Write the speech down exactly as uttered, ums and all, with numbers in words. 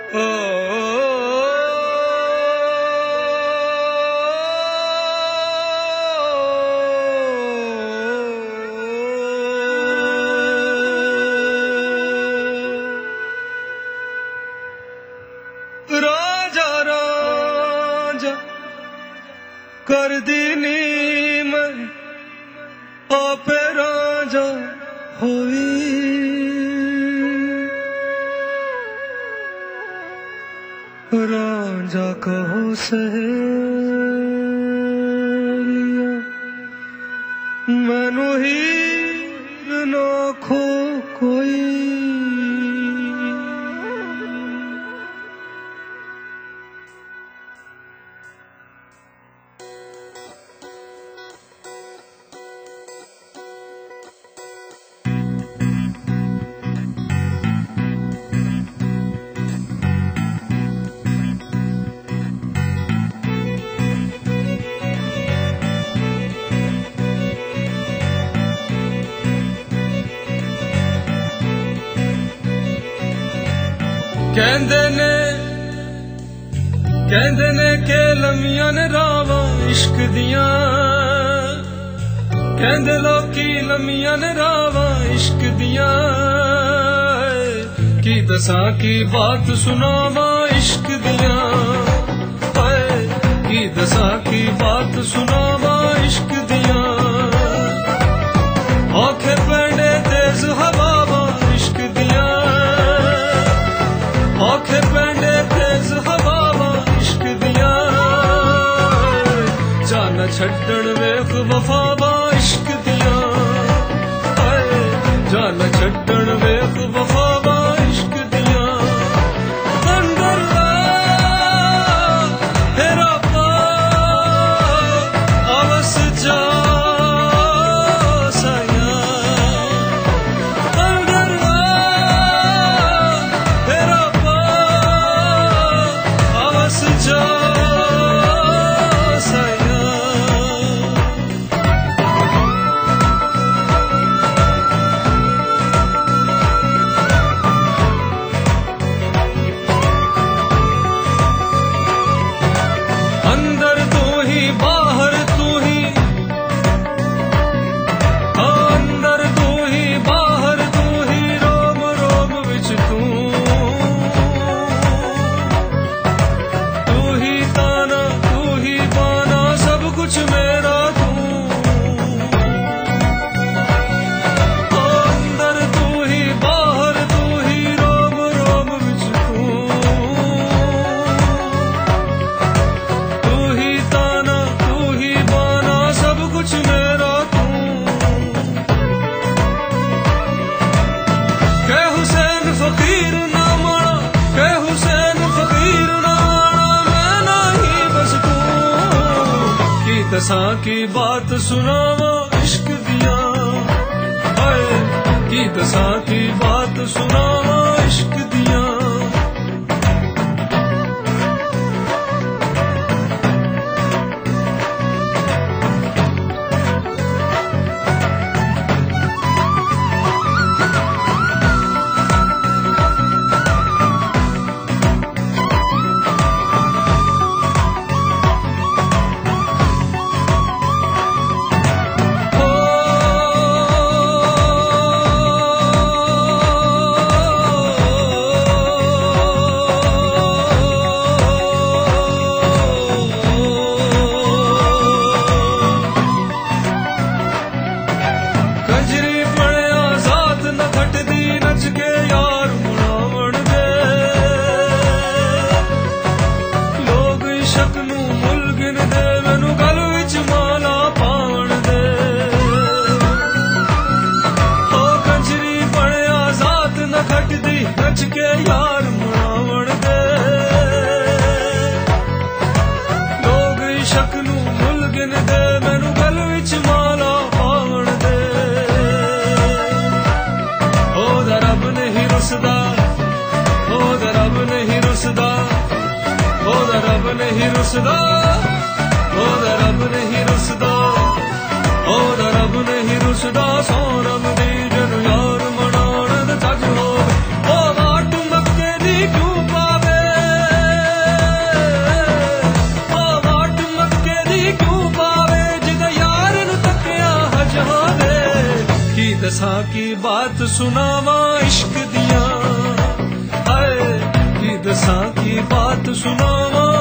राजा राजा कर दीनी मैं आपे राजा होई राजा कहो सहेलिया मैनू हीर ना खो कोई कहंदे ने कहंदे ने के लमियां ने रावां इश्क दियां कहंदे लोकी लमियां ने रावां इश्क दियां की दसां की बात सुनावां इश्क दियां की दसां की बात सुनावां इश्क दियां औखे पैंडे तेज हवावां इश्क दियां औखे पैंडे तेज हवावां इश्क दियां जान छड्डण वेख वफावां इश्क दियां जान छड्डण वेख वफावां इश्क दियां अंदर ला तेरा पा आवस जा अंदर तू ही बाहर तू ही अंदर तू ही बाहर तू ही रोम रोम विच तू तू ही ताना तू ही बाना सब कुछ मेरा तू अंदर तू ही बाहर तू ही रोम रोम विच तू कुछ मेरा तू कै हुसैन फकीर ना माना कै हुसैन फकीर ना माना मैं नहीं बस तू की दसां की बात सुनावा इश्क दिया की दसां की बात सुनावा इश्क दिया नच के यार मनावण दे लोग इशक नू मुल गिन दे मैनू गल विच माला पावण दे ओ दा रब नहीं रुसदा ओ दा रब नहीं रुसदा ओ दा रब नहीं रुसदा ओ दा रब नहीं रुसदा ओ दा रब नहीं रुसदा सो रब दी जनु यार मनावण दा जग हो ओ वाट मक्के दी क्यों पावे सुनावा इश्क दिया, हाय की दसां की बात सुनावा